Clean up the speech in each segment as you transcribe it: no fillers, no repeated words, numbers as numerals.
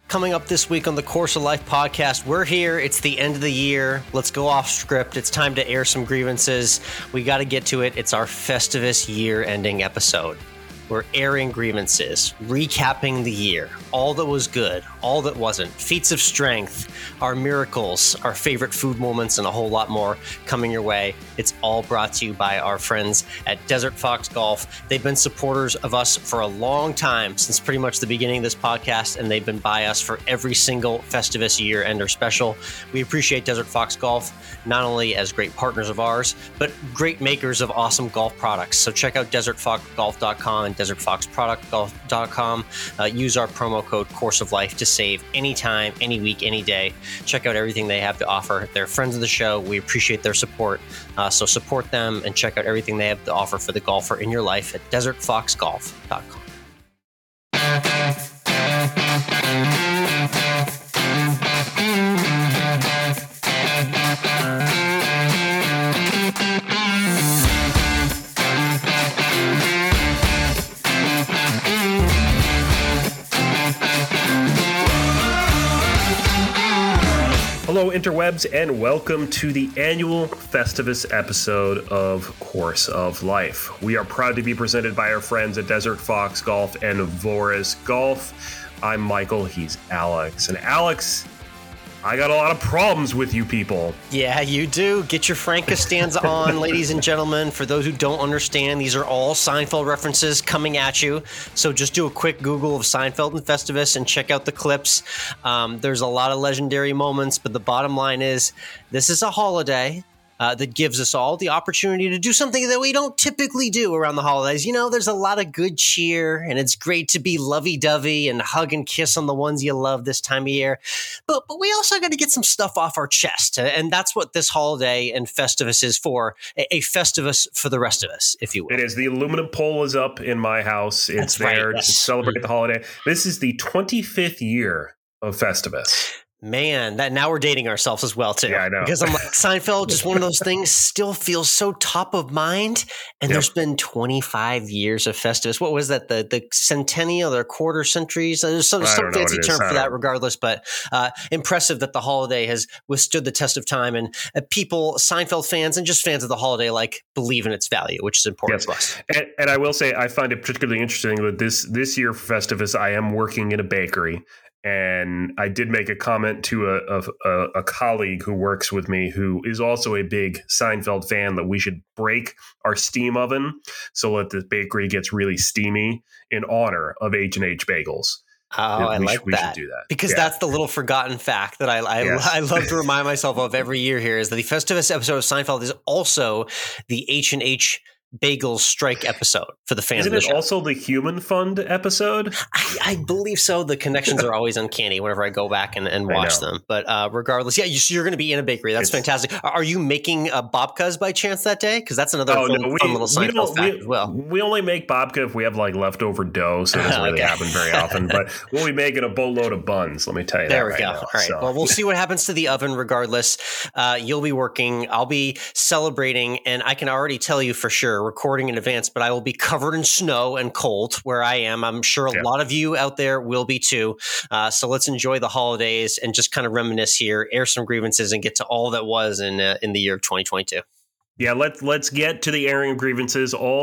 Coming up this week on the Course of Life podcast, we're here. It's the end of the year. Let's go off script. It's time to air some grievances. We got to get to it. It's our Festivus year-ending episode. We're airing grievances, recapping the year, all that was good, all that wasn't, feats of strength, our miracles, our favorite food moments, and a whole lot more coming your way. It's all brought to you by our friends at Desert Fox Golf. They've been supporters of us for a long time, since pretty much the beginning of this podcast, and they've been by us for every single Festivus year-ender special. We appreciate Desert Fox Golf, not only as great partners of ours, but great makers of awesome golf products. So check out desertfoxgolf.com and desertfoxproductgolf.com. Use our promo code Course of Life to save anytime, any week, any day. Check out everything they have to offer. They're friends of the show. We appreciate their support. So support them and check out everything they have to offer for the golfer in your life at desertfoxgolf.com. Hello, interwebs, and welcome to the annual Festivus episode of Course of Life. We are proud to be presented by our friends at Desert Fox Golf and Voris Golf. I'm Michael, he's Alex. And Alex, I got a lot of problems with you people. Yeah, you do. Get your Frankensteins on, ladies and gentlemen. For those who don't understand, these are all Seinfeld references coming at you. So just do a quick Google of Seinfeld and Festivus and check out the clips. There's a lot of legendary moments, but the bottom line is this is a holiday that gives us all the opportunity to do something that we don't typically do around the holidays. You know, there's a lot of good cheer, and it's great to be lovey-dovey and hug and kiss on the ones you love this time of year. But we also got to get some stuff off our chest, and that's what this holiday and Festivus is for, a Festivus for the rest of us, if you will. It is. The aluminum pole is up in my house. It's there to celebrate the holiday. This is the 25th year of Festivus. Man, that now we're dating ourselves as well, too. Yeah, I know. Because I'm like, Seinfeld, just one of those things, still feels so top of mind. And there's been 25 years of Festivus. What was that? The centennial or quarter centuries? There's some fancy term for that regardless. But impressive that the holiday has withstood the test of time. And people, Seinfeld fans and just fans of the holiday, like, believe in its value, which is important to us. And I will say, I find it particularly interesting that this year for Festivus, I am working in a bakery. And I did make a comment to a colleague who works with me who is also a big Seinfeld fan that we should break our steam oven so that the bakery gets really steamy in honor of H&H Bagels. Oh, I like we that. should do that. Because that's the little forgotten fact that I love to remind myself of every year here is that the Festivus episode of Seinfeld is also the H&H Bagels strike episode for the fans. Isn't of the it show. Also the Human Fund episode? I believe so. The connections are always uncanny whenever I go back and watch them. But regardless, you're going to be in a bakery. That's fantastic. Are you making babkas by chance that day? Because that's another fun little Seinfeld fact as well. We only make babka if we have like leftover dough, so it doesn't really happen very often. But we'll be making a boatload of buns. Let me tell you that. There we go. All right. So. Well, we'll see what happens to the oven. Regardless, you'll be working. I'll be celebrating, and I can already tell you for sure, recording in advance, but I will be covered in snow and cold where I am. I'm sure a lot of you out there will be too. So let's enjoy the holidays and just kind of reminisce here, air some grievances, and get to all that was in the year of 2022. Yeah, let's get to the airing of grievances. All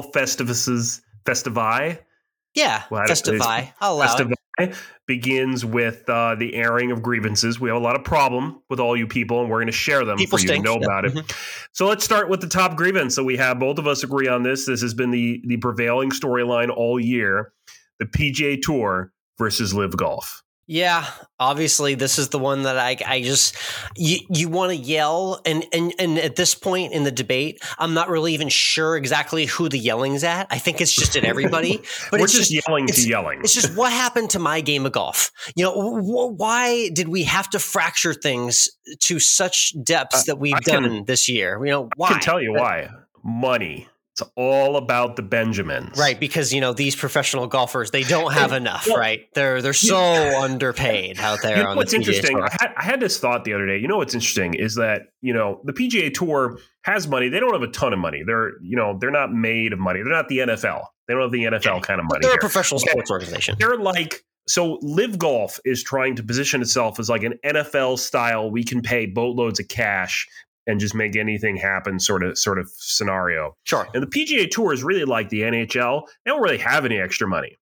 Festivi. Yeah, Festivi. I'll allow it. Begins with the airing of grievances. We have a lot of problem with all you people, and we're going to share them for you to know about it. So let's start with the top grievance. So we have both of us agree on this. This has been the prevailing storyline all year. The PGA Tour versus Live Golf. Yeah, obviously this is the one that I just you want to yell and at this point in the debate, I'm not really even sure exactly who the yelling's at. I think it's just at everybody. But We're just yelling to yelling. It's just what happened to my game of golf. You know, why did we have to fracture things to such depths that we've done this year? You know, why? I can tell you why. Money. It's all about the Benjamins. Right, because, you know, these professional golfers, they don't have enough, right? They're so underpaid out there. You know what's interesting? I had this thought the other day. You know what's interesting is that, you know, the PGA Tour has money. They don't have a ton of money. They're not made of money. They're not the NFL. They don't have the NFL kind of money. They're a professional sports organization. They're like So Live Golf is trying to position itself as like an NFL style, we can pay boatloads of cash and just make anything happen sort of scenario. Sure. And the PGA Tour is really like the NHL. They don't really have any extra money.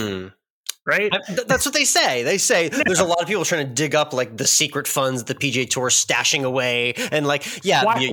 Right? That's what they say. They say there's a lot of people trying to dig up like the secret funds the PGA Tour stashing away. And like,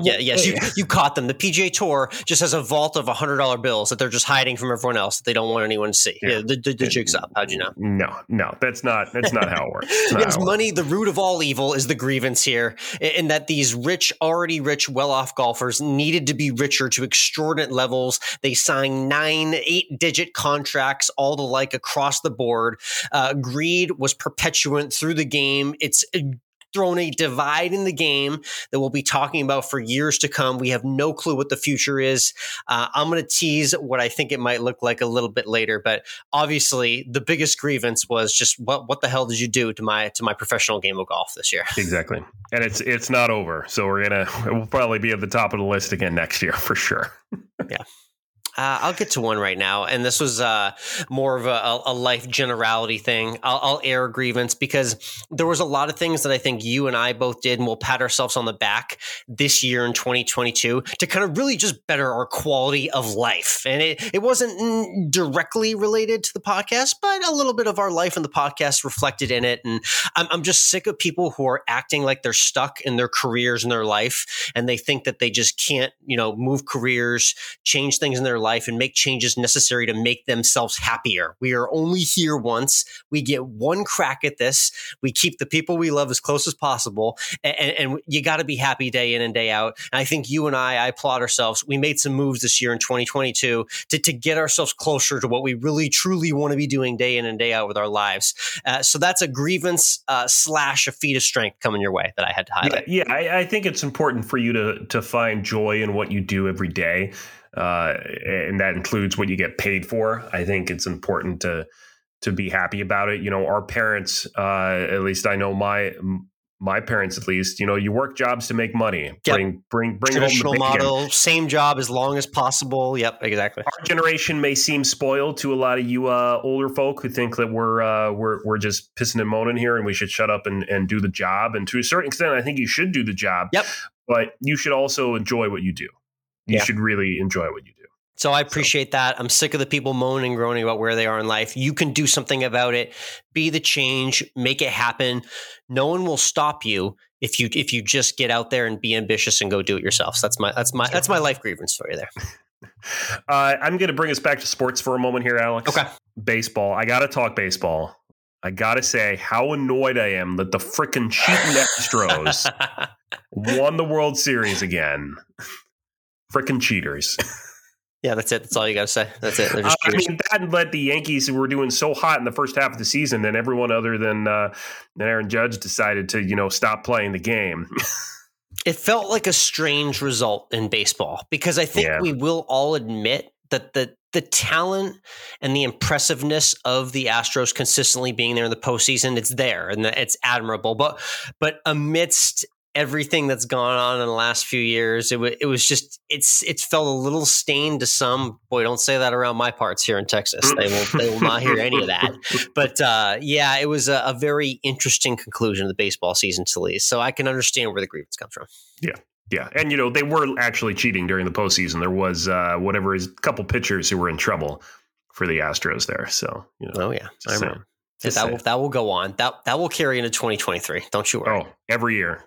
you caught them. The PGA Tour just has a vault of $100 bills that they're just hiding from everyone else that they don't want anyone to see. Yeah, the jig's up. How'd you know? No, that's not how it works. Yes, money, the root of all evil, is the grievance here, in that these already rich, well-off golfers needed to be richer to extraordinary levels. They signed 8-digit contracts, all the like across the board. Greed was perpetuant through the game. It's thrown a divide in the game that we'll be talking about for years to come. We have no clue what the future is. I'm going to tease what I think it might look like a little bit later, but obviously the biggest grievance was just what the hell did you do to my professional game of golf this year? Exactly. And it's not over. So we'll probably be at the top of the list again next year for sure. Yeah. I'll get to one right now. And this was more of a life generality thing. I'll air a grievance because there was a lot of things that I think you and I both did, and we'll pat ourselves on the back this year in 2022 to kind of really just better our quality of life. And it wasn't directly related to the podcast, but a little bit of our life and the podcast reflected in it. And I'm just sick of people who are acting like they're stuck in their careers and their life, and they think that they just can't, move careers, change things in their life, and make changes necessary to make themselves happier. We are only here once. We get one crack at this. We keep the people we love as close as possible. And you got to be happy day in and day out. And I think you and I applaud ourselves. We made some moves this year in 2022 to get ourselves closer to what we really, truly want to be doing day in and day out with our lives. So that's a grievance / a feat of strength coming your way that I had to highlight. Yeah, I think it's important for you to find joy in what you do every day. And that includes what you get paid for. I think it's important to be happy about it. Our parents, at least I know my parents, at least, you work jobs to make money. Yep. Bring traditional home the bacon. model, same job as long as possible. Yep, exactly. Our generation may seem spoiled to a lot of you older folk who think that we're just pissing and moaning here and we should shut up and do the job. And to a certain extent, I think you should do the job. Yep. But you should also enjoy what you do. You should really enjoy what you do. So I appreciate that. I'm sick of the people moaning and groaning about where they are in life. You can do something about it. Be the change. Make it happen. No one will stop you if you just get out there and be ambitious and go do it yourself. So that's my life grievance for you there. I'm going to bring us back to sports for a moment here, Alex. Okay. Baseball. I got to talk baseball. I got to say how annoyed I am that the frickin' cheating Astros won the World Series again. Frickin' cheaters. Yeah, that's it. That's all you got to say. That's it. They're just cheaters. That led the Yankees, who were doing so hot in the first half of the season, then everyone other than Aaron Judge decided to, stop playing the game. It felt like a strange result in baseball because I think we will all admit that the talent and the impressiveness of the Astros consistently being there in the postseason, it's there and it's admirable. But amidst everything that's gone on in the last few years, it was just it's felt a little stained to some. Boy, don't say that around my parts here in Texas. They will not hear any of that. But it was a very interesting conclusion of the baseball season to least. So I can understand where the grievance comes from. Yeah. And, they were actually cheating during the postseason. There was a couple pitchers who were in trouble for the Astros there. So, Oh, yeah. I remember. That will go on. That will carry into 2023. Don't you worry. Oh, every year.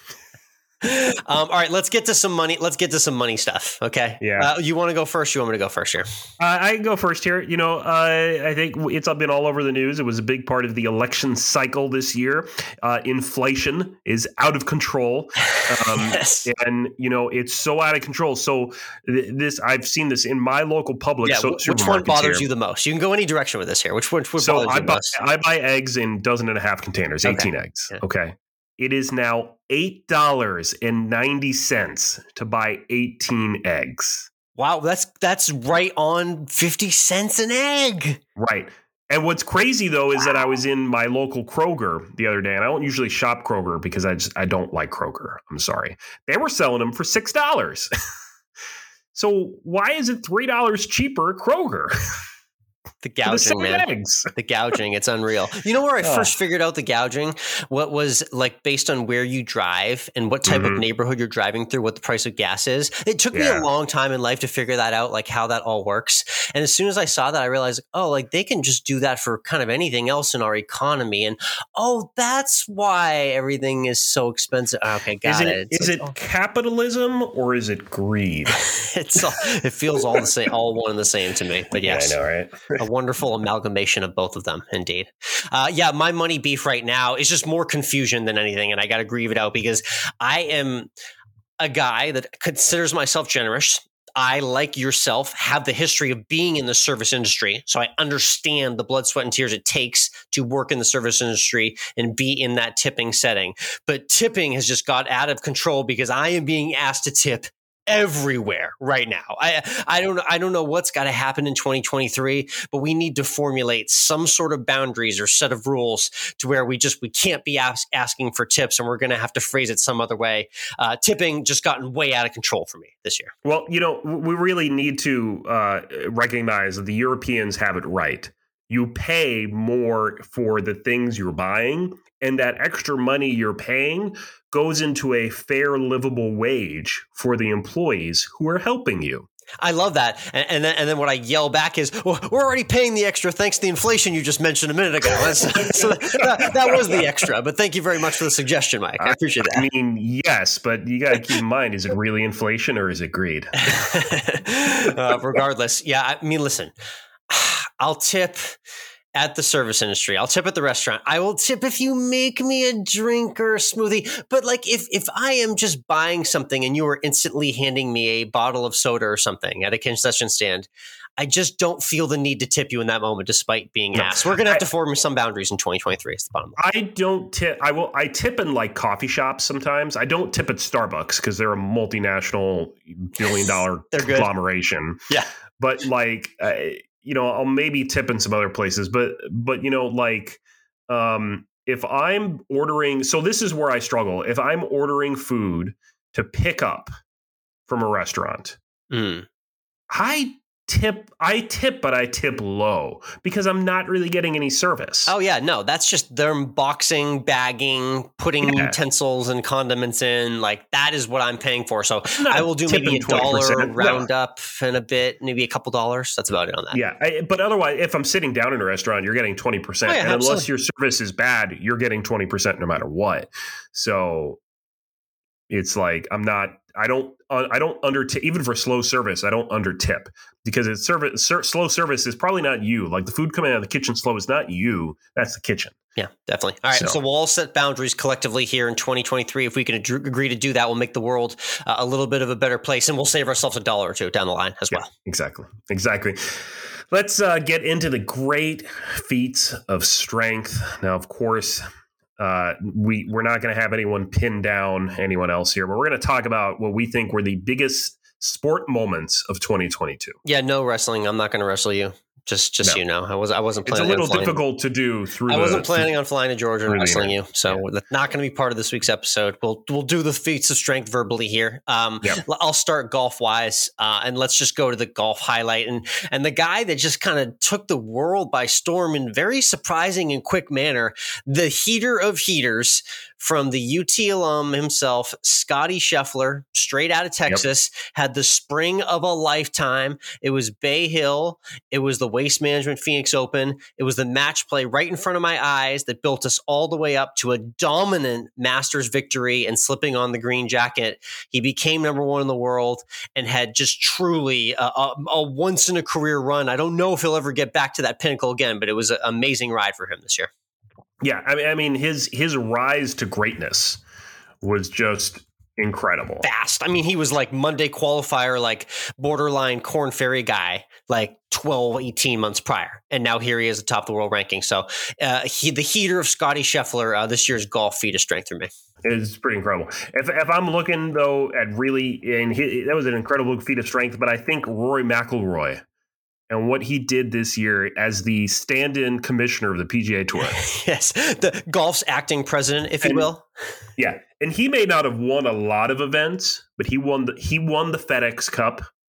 All right, let's get to some money. Let's get to some money stuff. Okay. Yeah. You want to go first? You want me to go first here? I can go first here. I think it's been all over the news. It was a big part of the election cycle this year. Inflation is out of control. Yes. And, it's so out of control. So I've seen this in my local public. Yeah, which one bothers you the most? You can go any direction with this here. Which bothers you the most? I buy eggs in 12.5 containers, 18 eggs. Yeah. Okay. It is now $8.90 to buy 18 eggs. Wow, that's right on 50 cents an egg. Right. And what's crazy, though, is that I was in my local Kroger the other day, and I don't usually shop Kroger because I don't like Kroger. I'm sorry. They were selling them for $6. So why is it $3 cheaper at Kroger? The For the gouging, same man. eggs. The gouging, it's unreal. You know where I first figured out the gouging? What was like based on where you drive and what type of neighborhood you're driving through, what the price of gas is. It took me a long time in life to figure that out, like how that all works. And as soon as I saw that, I realized, oh, like they can just do that for kind of anything else in our economy. And oh, that's why everything is so expensive. Okay, got it. Is it capitalism or is it greed? It feels all the same, all one and the same to me. But yes, I know, right? A wonderful amalgamation of both of them, indeed. My money beef right now is just more confusion than anything, and I got to grieve it out because I am a guy that considers myself generous. I, like yourself, have the history of being in the service industry, so I understand the blood, sweat, and tears it takes to work in the service industry and be in that tipping setting. But tipping has just got out of control because I am being asked to tip everywhere right now. I don't know what's got to happen in 2023, but we need to formulate some sort of boundaries or set of rules to where we can't be asking for tips, and we're going to have to phrase it some other way. Tipping just gotten way out of control for me this year. Well, we really need to recognize that the Europeans have it right. You pay more for the things you're buying, and that extra money you're paying goes into a fair, livable wage for the employees who are helping you. I love that. And then what I yell back is, well, we're already paying the extra thanks to the inflation you just mentioned a minute ago. So that was the extra. But thank you very much for the suggestion, Mike. I appreciate that. I mean, yes, but you got to keep in mind, is it really inflation or is it greed? Regardless. Yeah, I mean, listen, I'll tip at the service industry. I'll tip at the restaurant. I will tip if you make me a drink or a smoothie. But like if I am just buying something and you are instantly handing me a bottle of soda or something at a concession stand, I just don't feel the need to tip you in that moment, despite being asked. We're going to have to form some boundaries in 2023 is the bottom line. I don't tip. I tip in like coffee shops sometimes. I don't tip at Starbucks because they're a multinational billion-dollar conglomeration. Yeah. But like, I'll maybe tip in some other places, but if I'm ordering, so this is where I struggle. If I'm ordering food to pick up from a restaurant, I tip, but I tip low because I'm not really getting any service. Oh yeah, no, that's just them boxing, bagging, putting utensils and condiments in. Like that is what I'm paying for. So I will do maybe $1 round up and a bit, maybe a couple dollars. That's about it on that. Yeah, but otherwise, if I'm sitting down in a restaurant, you're getting 20%, and unless your service is bad, you're getting 20% no matter what. So it's like I don't under tip, even for slow service. I don't under tip because it's slow service is probably not you. Like the food coming out of the kitchen slow is not you. That's the kitchen. Yeah, definitely. All right. So we'll all set boundaries collectively here in 2023. If we can agree to do that, we'll make the world a little bit of a better place, and we'll save ourselves $1 or $2 down the line as well. Exactly. Let's get into the great feats of strength. Now, of course, we're not going to have anyone pin down anyone else here, but we're going to talk about what we think were the biggest sport moments of 2022. Yeah, no wrestling. I'm not going to wrestle you. Just no. I wasn't planning. It's a little difficult to do through. I wasn't planning on flying to Georgia and wrestling you, so that's not going to be part of this week's episode. We'll do the feats of strength verbally here. I'll start golf wise, and let's just go to the golf highlight and the guy that just kind of took the world by storm in very surprising and quick manner. The heater of heaters from the UT alum himself, Scotty Scheffler, straight out of Texas, had the spring of a lifetime. It was Bay Hill. It was the Waste Management Phoenix Open. It was the match play right in front of my eyes that built us all the way up to a dominant Masters victory and slipping on the green jacket. He became number one in the world and had just truly a once in a career run. I don't know if he'll ever get back to that pinnacle again, but it was an amazing ride for him this year. Yeah, I mean his rise to greatness was just incredible. Fast. I mean, he was like Monday qualifier, like borderline Corn Ferry guy, like 12, 18 months prior. And now here he is atop the world ranking. So the heater of Scotty Scheffler, this year's golf feat of strength for me. It's pretty incredible. If I'm looking, though, at really, that was an incredible feat of strength, but I think Rory McIlroy and what he did this year as the stand-in commissioner of the PGA Tour. Yes, the golf's acting president, if you will. Yeah, and he may not have won a lot of events, but he won the FedEx Cup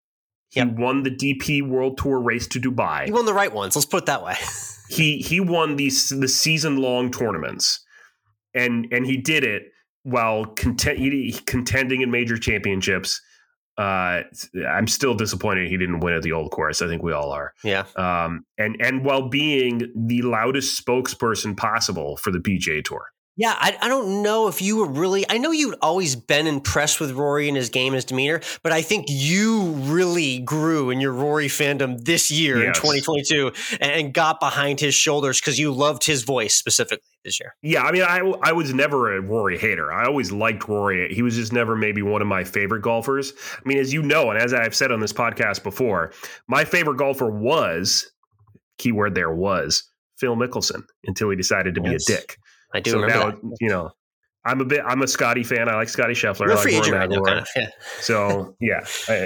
He won the DP World Tour race to Dubai. He won the right ones. Let's put it that way. He won the season-long tournaments, and he did it while contending in major championships. I'm still disappointed he didn't win at the Old Course. I think we all are. Yeah. And while being the loudest spokesperson possible for the PGA Tour. Yeah, I don't know if you were really – I know you'd always been impressed with Rory and his game and his demeanor, but I think you really grew in your Rory fandom this year in 2022 and got behind his shoulders because you loved his voice specifically this year. Yeah, I mean, I was never a Rory hater. I always liked Rory. He was just never maybe one of my favorite golfers. I mean, as you know, and as I've said on this podcast before, my favorite golfer was – keyword there was – Phil Mickelson until he decided to be a dick. I do remember that. You know, I'm a Scotty fan. I like Scotty Scheffler. You're I like free agent Rory right now, McIlroy. kind of, yeah. So yeah,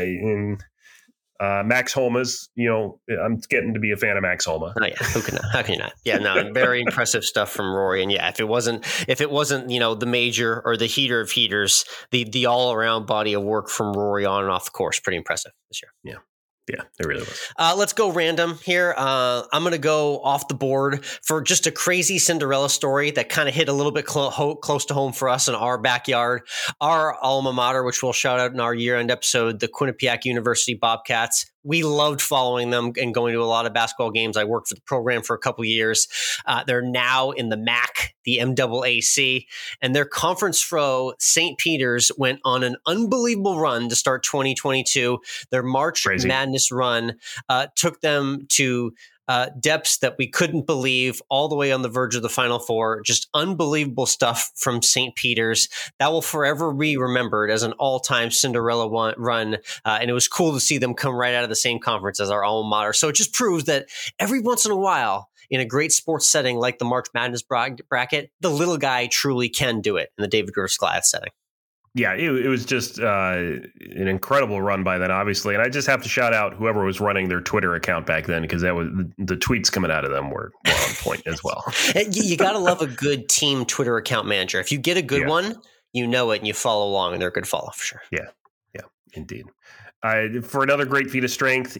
Max Homa's. You know, I'm getting to be a fan of Max Homa. Oh yeah, how can you not? Yeah, no, very impressive stuff from Rory. And yeah, if it wasn't, the major or the heater of heaters, the all around body of work from Rory on and off the course, pretty impressive this year. Yeah. Yeah, it really was. Let's go random here. I'm going to go off the board for just a crazy Cinderella story that kind of hit a little bit close to home for us in our backyard. Our alma mater, which we'll shout out in our year-end episode, the Quinnipiac University Bobcats. We loved following them and going to a lot of basketball games. I worked for the program for a couple of years. They're now in the MAC, the MAAC, and their conference foe, St. Peter's, went on an unbelievable run to start 2022. Their March Madness run took them to depths that we couldn't believe, all the way on the verge of the Final Four. Just unbelievable stuff from St. Peter's. That will forever be remembered as an all-time Cinderella run. And it was cool to see them come right out of the same conference as our alma mater. So it just proves that every once in a while, in a great sports setting like the March Madness bracket, the little guy truly can do it in the David Goliath setting. Yeah, it was just an incredible run by them, obviously. And I just have to shout out whoever was running their Twitter account back then, because that was the tweets coming out of them were on point as well. You got to love a good team Twitter account manager. If you get a good one, you know it and you follow along, and they're a good follow for sure. Yeah, indeed. For another great feat of strength,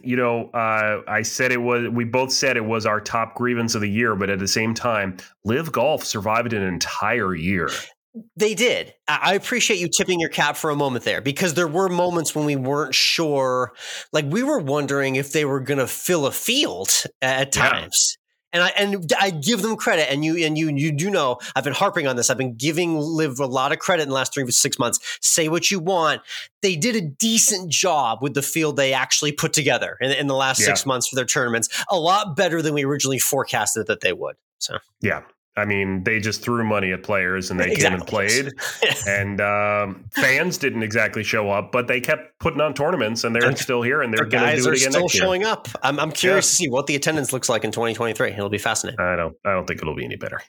I said we both said it was our top grievance of the year, but at the same time, Live Golf survived an entire year. They did. I appreciate you tipping your cap for a moment there, because there were moments when we weren't sure, like we were wondering if they were going to fill a field at times. And I give them credit, and you do know I've been harping on this. I've been giving Liv a lot of credit in the last 3 to 6 months. Say what you want. They did a decent job with the field they actually put together in the last 6 months for their tournaments. A lot better than we originally forecasted that they would. So yeah. I mean, they just threw money at players and they came and played. And fans didn't exactly show up, but they kept putting on tournaments, and they're still here, and they're going to do it again next year. Guys are still showing up. I'm curious to see what the attendance looks like in 2023. It'll be fascinating. I don't think it'll be any better.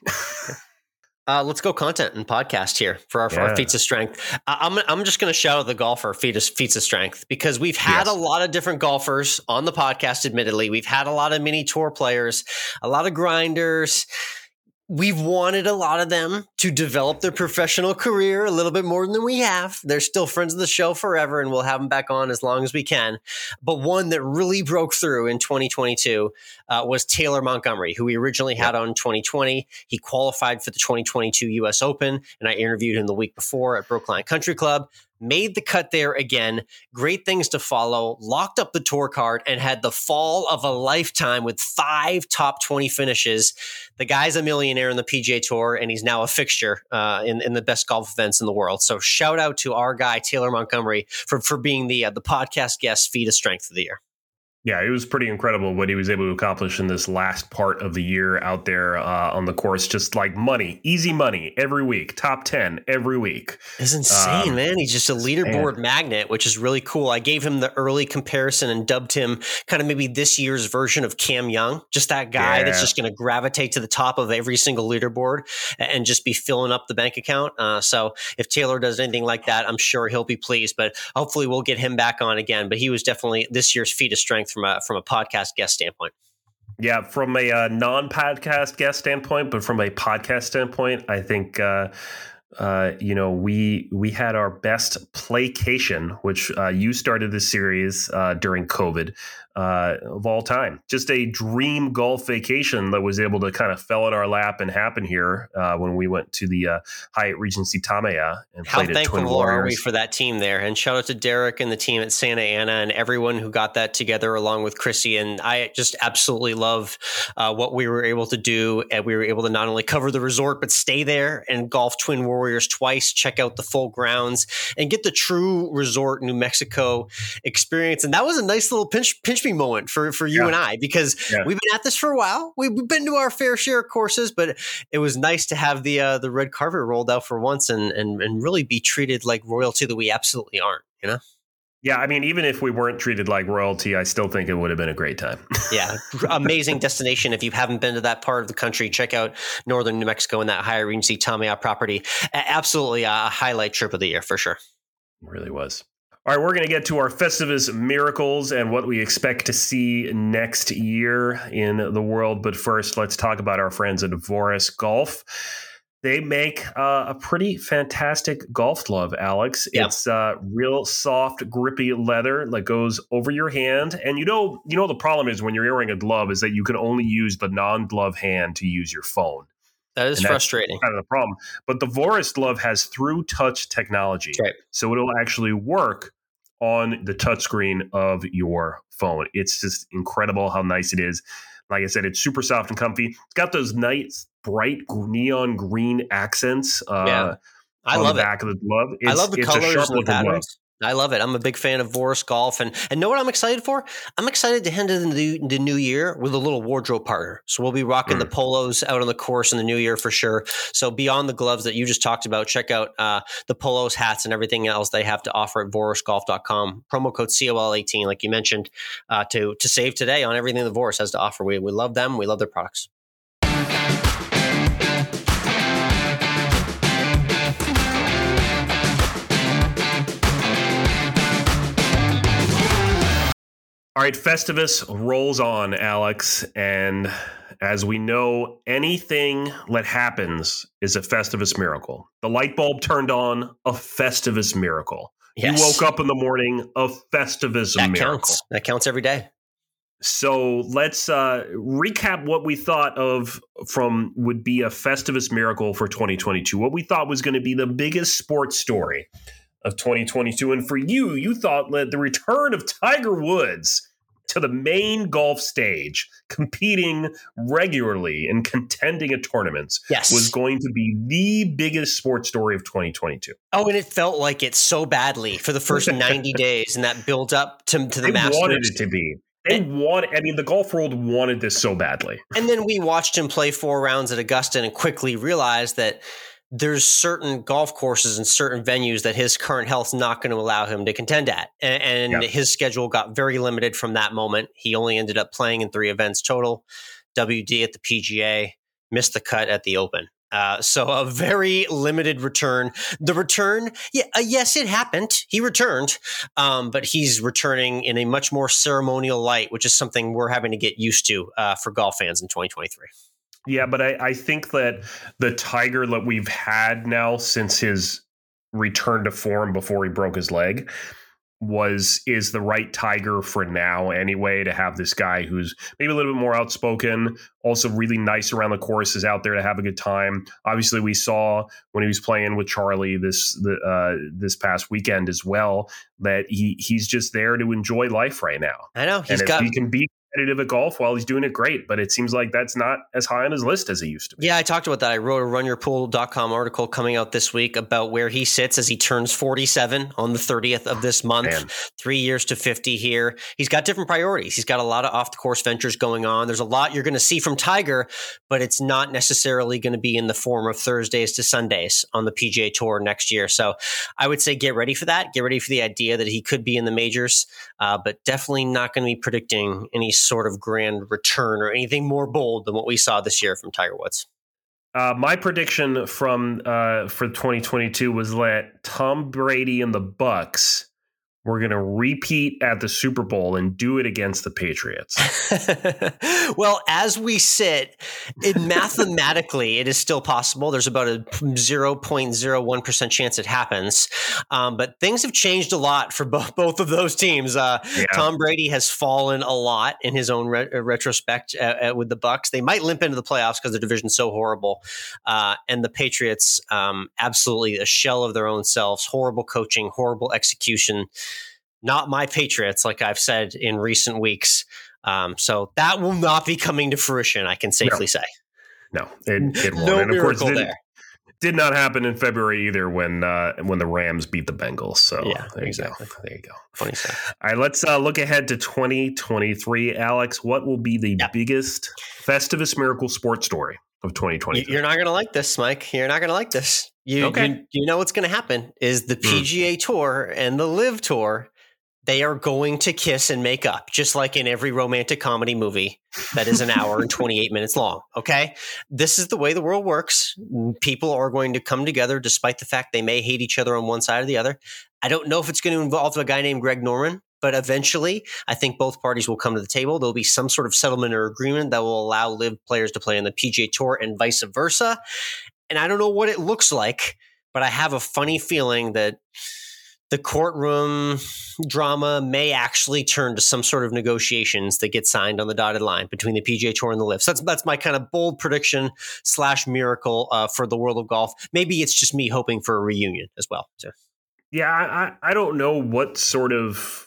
Let's go content and podcast here for our feats of strength. I'm just going to shout out the golfer feats of strength, because we've had a lot of different golfers on the podcast. Admittedly, we've had a lot of mini tour players, a lot of grinders. We've wanted a lot of them to develop their professional career a little bit more than we have. They're still friends of the show forever, and we'll have them back on as long as we can. But one that really broke through in 2022 was Taylor Montgomery, who we originally had on in 2020. He qualified for the 2022 U.S. Open, and I interviewed him the week before at Brookline Country Club. Made the cut there again. Great things to follow. Locked up the tour card and had the fall of a lifetime with 5 top 20 finishes. The guy's a millionaire in the PGA Tour, and he's now a fixture in the best golf events in the world. So shout out to our guy, Taylor Montgomery, for being the podcast guest feat of strength of the year. Yeah, it was pretty incredible what he was able to accomplish in this last part of the year out there on the course. Just like money, easy money every week, top 10 every week. It's insane, man. He's just a leaderboard magnet, which is really cool. I gave him the early comparison and dubbed him kind of maybe this year's version of Cam Young, just that guy that's just going to gravitate to the top of every single leaderboard and just be filling up the bank account. So if Taylor does anything like that, I'm sure he'll be pleased, but hopefully we'll get him back on again. But he was definitely this year's feat of strength from a podcast guest standpoint. Yeah, from a non-podcast guest standpoint, but from a podcast standpoint, I think we had our best playcation, which you started this series during COVID of all time. Just a dream golf vacation that was able to kind of fell in our lap and happen here when we went to the Hyatt Regency Tamaya and played at Twin Warriors. How thankful are we for that team there? And shout out to Derek and the team at Santa Ana and everyone who got that together along with Chrissy. And I just absolutely love what we were able to do. And we were able to not only cover the resort, but stay there and golf Twin Warriors twice, check out the full grounds, and get the true resort New Mexico experience. And that was a nice little pinch me moment for you and I, because we've been at this for a while. We've been to our fair share of courses, but it was nice to have the red carpet rolled out for once and really be treated like royalty that we absolutely aren't, you know? Yeah, I mean, even if we weren't treated like royalty, I still think it would have been a great time. Yeah, amazing destination. If you haven't been to that part of the country, check out northern New Mexico and that Hyatt Regency Tamaya property. Absolutely a highlight trip of the year for sure. It really was. All right, we're going to get to our Festivus miracles and what we expect to see next year in the world. But first, let's talk about our friends at Voris Golf. They make a pretty fantastic golf glove, Alex. Yeah. It's real soft, grippy leather that goes over your hand. And you know the problem is when you're wearing a glove is that you can only use the non-glove hand to use your phone. That is frustrating. Kind of the problem. But the Voris glove has through touch technology. Right. So it'll actually work on the touchscreen of your phone. It's just incredible how nice it is. Like I said, it's super soft and comfy. It's got those nice, bright neon green accents I on love the back of the glove. I love the colors and the patterns. I love it. I'm a big fan of Voris Golf. And know what I'm excited for? I'm excited to head into the new year with a little wardrobe partner. So we'll be rocking the polos out on the course in the new year for sure. So beyond the gloves that you just talked about, check out the polos, hats, and everything else they have to offer at vorisgolf.com. Promo code COL18, like you mentioned, to save today on everything that Voris has to offer. We love them. We love their products. All right, Festivus rolls on, Alex. And as we know, anything that happens is a Festivus miracle. The light bulb turned on, a Festivus miracle. Yes. You woke up in the morning, a Festivus miracle. That counts every day. So let's recap what we thought of would be a Festivus miracle for 2022. What we thought was going to be the biggest sports story of 2022. And for you thought that the return of Tiger Woods to the main golf stage, competing regularly and contending at tournaments, was going to be the biggest sports story of 2022. Oh, and it felt like it so badly for the first 90 days and that build up to the Masters. They wanted it to be. The golf world wanted this so badly. And then we watched him play 4 rounds at Augusta and quickly realized that there's certain golf courses and certain venues that his current health's not going to allow him to contend at. And his schedule got very limited from that moment. He only ended up playing in 3 events total, WD at the PGA, missed the cut at the Open. So a very limited return. The return, yes, it happened. He returned, but he's returning in a much more ceremonial light, which is something we're having to get used to for golf fans in 2023. Yeah, but I think that the Tiger that we've had now since his return to form before he broke his leg is the right Tiger for now anyway, to have this guy who's maybe a little bit more outspoken, also really nice around the courses, out there to have a good time. Obviously, we saw when he was playing with Charlie this past weekend as well, that he's just there to enjoy life right now. I know. He can be competitive at golf while he's doing it great, but it seems like that's not as high on his list as it used to be. Yeah, I talked about that. I wrote a runyourpool.com article coming out this week about where he sits as he turns 47 on the 30th of this month. Man. 3 years to 50 here. He's got different priorities. He's got a lot of off-the-course ventures going on. There's a lot you're going to see from Tiger, but it's not necessarily going to be in the form of Thursdays to Sundays on the PGA Tour next year. So I would say get ready for that. Get ready for the idea that he could be in the majors, but definitely not going to be predicting any sort of grand return or anything more bold than what we saw this year from Tiger Woods. My prediction for 2022 was that Tom Brady and the Bucks We're going to repeat at the Super Bowl and do it against the Patriots. Well, as we sit, mathematically, it is still possible. There's about a 0.01% chance it happens. But things have changed a lot for both of those teams. Tom Brady has fallen a lot in his own retrospect with the Bucs. They might limp into the playoffs because the division's so horrible. And the Patriots, absolutely a shell of their own selves. Horrible coaching, horrible execution. Not my Patriots, like I've said in recent weeks. So that will not be coming to fruition, I can safely say. No, it won't. No and of course, there. Did not happen in February either when the Rams beat the Bengals. So yeah, there exactly. You go. There you go. Funny stuff. All right, let's look ahead to 2023. Alex, what will be the biggest Festivus Miracle sports story of 2023? You're not going to like this, Mike. You're not going to like this. You know what's going to happen is the PGA Tour and the LIV Tour. They are going to kiss and make up, just like in every romantic comedy movie that is an hour and 28 minutes long. Okay. This is the way the world works. People are going to come together despite the fact they may hate each other on one side or the other. I don't know if it's going to involve a guy named Greg Norman, but eventually I think both parties will come to the table. There'll be some sort of settlement or agreement that will allow LIV players to play in the PGA Tour and vice versa. And I don't know what it looks like, but I have a funny feeling that the courtroom drama may actually turn to some sort of negotiations that get signed on the dotted line between the PGA Tour and the LIV. So that's my kind of bold prediction / miracle for the world of golf. Maybe it's just me hoping for a reunion as well. So. Yeah, I don't know what sort of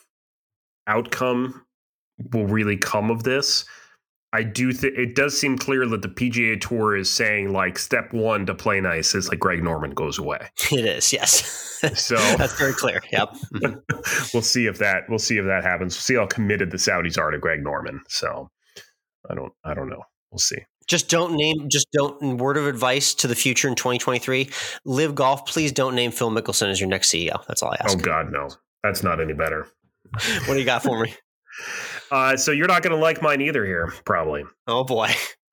outcome will really come of this. I do think it does seem clear that the PGA Tour is saying like step one to play nice is like Greg Norman goes away. It is, yes. So that's very clear. Yep. We'll see if that happens. We'll see how committed the Saudis are to Greg Norman. So I don't know. We'll see. Just don't, word of advice to the future in 2023, LIV Golf, please don't name Phil Mickelson as your next CEO. That's all I ask. Oh God, no. That's not any better. What do you got for me? So you're not going to like mine either here, probably. Oh, boy.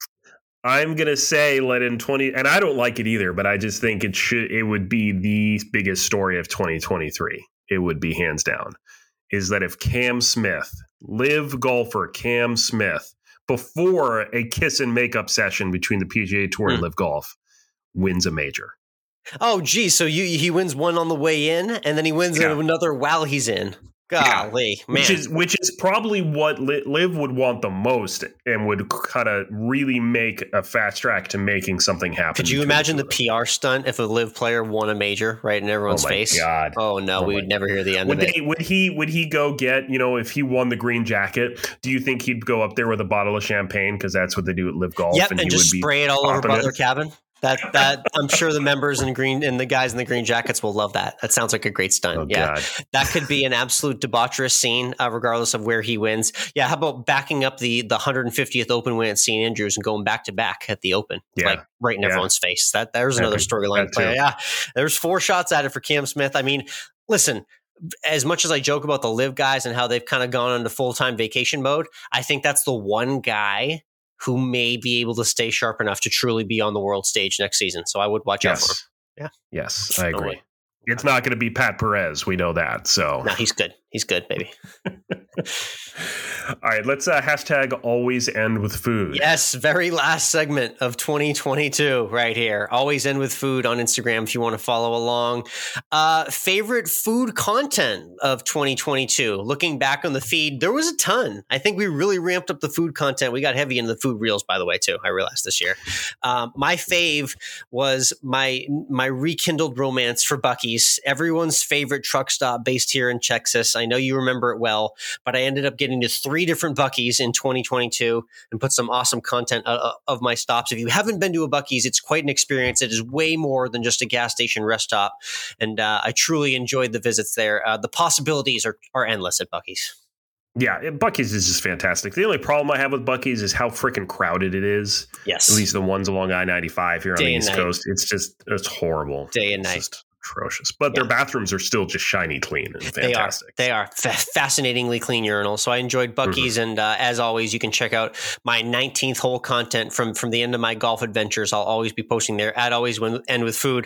I'm going to say let in 20, and I don't like it either, but I just think it would be the biggest story of 2023. It would be hands down, is that if Cam Smith, LIV golfer Cam Smith, before a kiss and makeup session between the PGA Tour and LIV Golf, wins a major. Oh, geez. So he wins one on the way in, and then he wins another while he's in. Golly, man. Which is probably what LIV would want the most and would kind of really make a fast track to making something happen. Could you imagine the PR stunt if a LIV player won a major right in everyone's face? God. Oh, no, we would never hear the end of it. Would he go get, if he won the green jacket, do you think he'd go up there with a bottle of champagne? Because that's what they do at LIV Golf. Yep, and just spray it all over Butler Cabin. That I'm sure the members in green and the guys in the green jackets will love that. That sounds like a great stunt. Oh, yeah, God. That could be an absolute debaucherous scene, regardless of where he wins. Yeah, how about backing up the 150th Open win at St. Andrews and going back to back at the Open, like right in everyone's face. There's another storyline play. Yeah, there's 4 shots at it for Cam Smith. I mean, listen. As much as I joke about the LIV guys and how they've kind of gone into full-time vacation mode, I think that's the one guy who may be able to stay sharp enough to truly be on the world stage next season. So I would watch out for him. Yeah. Yes, I agree. It's not going to be Pat Perez. We know that. So no, he's good. He's good, baby. All right, let's hashtag always end with food. Yes, very last segment of 2022 right here. Always end with food on Instagram if you want to follow along. Favorite food content of 2022. Looking back on the feed, there was a ton. I think we really ramped up the food content. We got heavy into the food reels, by the way, too. I realized this year. My fave was my rekindled romance for Buc-ee's, everyone's favorite truck stop based here in Texas. I know you remember it well, but I ended up getting to 3 different Buc-ee's in 2022 and put some awesome content of my stops. If you haven't been to a Buc-ee's, it's quite an experience. It is way more than just a gas station rest stop. And I truly enjoyed the visits there. The possibilities are endless at Buc-ee's. Yeah, Buc-ee's is just fantastic. The only problem I have with Buc-ee's is how freaking crowded it is. Yes. At least the ones along I-95 here on the East Coast. It's horrible. Day and night. Just atrocious. But their bathrooms are still just shiny clean and fantastic. They are fascinatingly clean urinals. So I enjoyed Buc-ee's. And as always, you can check out my 19th hole content from the end of my golf adventures. I'll always be posting there at Always End with Food.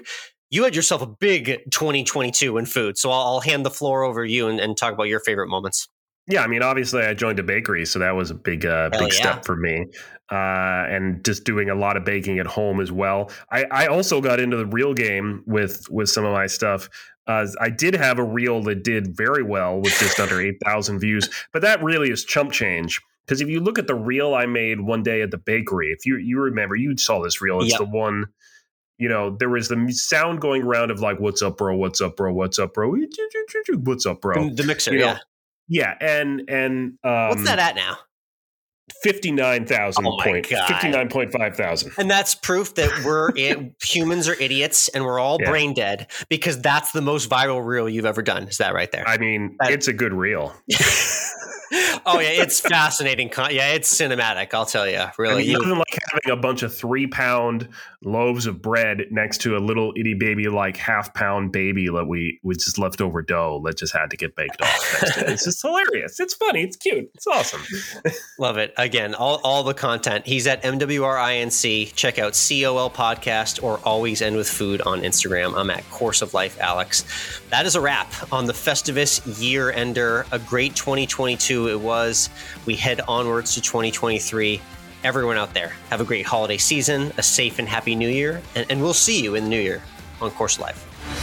You had yourself a big 2022 in food, so I'll hand the floor over to you and talk about your favorite moments. Yeah, I mean, obviously, I joined a bakery, so that was a big step for me. And just doing a lot of baking at home as well. I also got into the reel game with some of my stuff. I did have a reel that did very well with just under 8,000 views, but that really is chump change. Because if you look at the reel I made one day at the bakery, if you remember, you saw this reel. It's the one, there was the sound going around of like, "What's up, bro? What's up, bro? What's up, bro? What's up, bro?" The mixer, yeah. Yeah, and what's that at now? 59,000 59.5 thousand. And that's proof that humans are idiots and we're all brain dead, because that's the most viral reel you've ever done. Is that right there? I mean, it's a good reel. Oh yeah, it's fascinating. Yeah, it's cinematic. I'll tell you, really. I mean, nothing like having a bunch of 3-pound loaves of bread next to a little itty baby, like half-pound baby that we just leftover dough that just had to get baked off. It's just hilarious. It's funny. It's cute. It's awesome. Love it. Again, all the content. He's at MWRINC. Check out COL Podcast or Always End with Food on Instagram. I'm at Course of Life Alex. That is a wrap on the Festivus year ender. A great 2022 it was. We head onwards to 2023. Everyone out there, have a great holiday season, a safe and happy new year, and we'll see you in the new year on Course of Life.